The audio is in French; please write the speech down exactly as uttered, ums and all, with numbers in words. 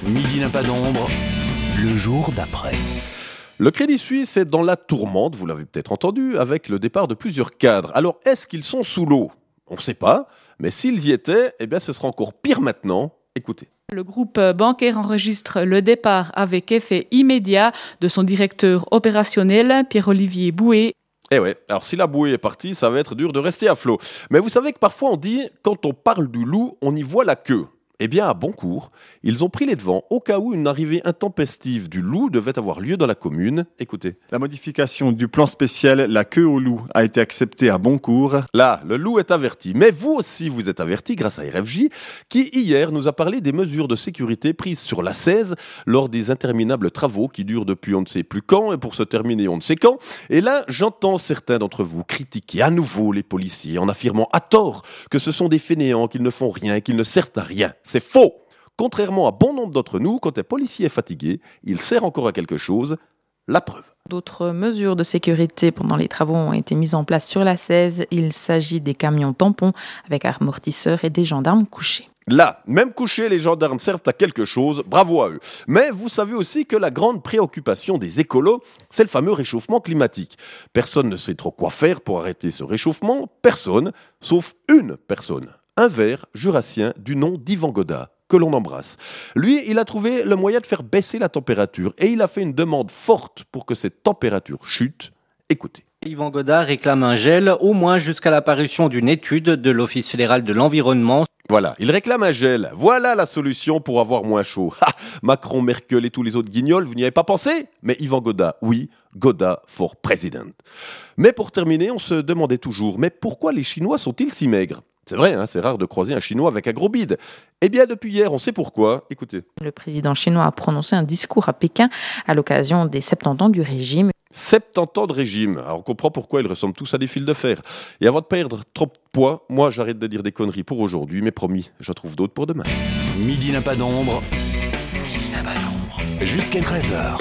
Midi n'a pas d'ombre, le jour d'après. Le Crédit Suisse est dans la tourmente, vous l'avez peut-être entendu, avec le départ de plusieurs cadres. Alors, est-ce qu'ils sont sous l'eau ? On ne sait pas, mais s'ils y étaient, eh bien, ce sera encore pire maintenant. Écoutez. Le groupe bancaire enregistre le départ avec effet immédiat de son directeur opérationnel, Pierre-Olivier Bouet. Eh ouais, alors si la bouée est partie, ça va être dur de rester à flot. Mais vous savez que parfois on dit, quand on parle du loup, on y voit la queue. Eh bien, à Boncourt, ils ont pris les devants au cas où une arrivée intempestive du loup devait avoir lieu dans la commune. Écoutez. La modification du plan spécial La queue au loup a été acceptée à Boncourt. Là, le loup est averti. Mais vous aussi, vous êtes avertis grâce à R F J, qui hier nous a parlé des mesures de sécurité prises sur la seize lors des interminables travaux qui durent depuis on ne sait plus quand et pour se terminer on ne sait quand. Et là, j'entends certains d'entre vous critiquer à nouveau les policiers en affirmant à tort que ce sont des fainéants, qu'ils ne font rien et qu'ils ne servent à rien. C'est faux. Contrairement à bon nombre d'entre nous, quand un policier est fatigué, il sert encore à quelque chose. La preuve. D'autres mesures de sécurité pendant les travaux ont été mises en place sur la seize. Il s'agit des camions tampons avec amortisseurs et des gendarmes couchés. Là, même couchés, les gendarmes servent à quelque chose, bravo à eux. Mais vous savez aussi que la grande préoccupation des écolos, c'est le fameux réchauffement climatique. Personne ne sait trop quoi faire pour arrêter ce réchauffement, personne, sauf une personne. Un ver jurassien du nom d'Yvan Godard, que l'on embrasse. Lui, il a trouvé le moyen de faire baisser la température et il a fait une demande forte pour que cette température chute. Écoutez. Yvan Godard réclame un gel, au moins jusqu'à l'apparition d'une étude de l'Office fédéral de l'environnement. Voilà, il réclame un gel. Voilà la solution pour avoir moins chaud. Ha, Macron, Merkel et tous les autres guignols, vous n'y avez pas pensé ? Mais Yvan Godard, oui, Godard for president. Mais pour terminer, on se demandait toujours, mais pourquoi les Chinois sont-ils si maigres ? C'est vrai, hein, c'est rare de croiser un Chinois avec un gros bide. Eh bien, depuis hier, on sait pourquoi. Écoutez. Le président chinois a prononcé un discours à Pékin à l'occasion des soixante-dix ans du régime. soixante-dix ans de régime. Alors, on comprend pourquoi ils ressemblent tous à des fils de fer. Et avant de perdre trop de poids, moi, j'arrête de dire des conneries pour aujourd'hui, mais promis, j'en trouve d'autres pour demain. Midi n'a pas d'ombre, midi n'a pas d'ombre, jusqu'à treize heures.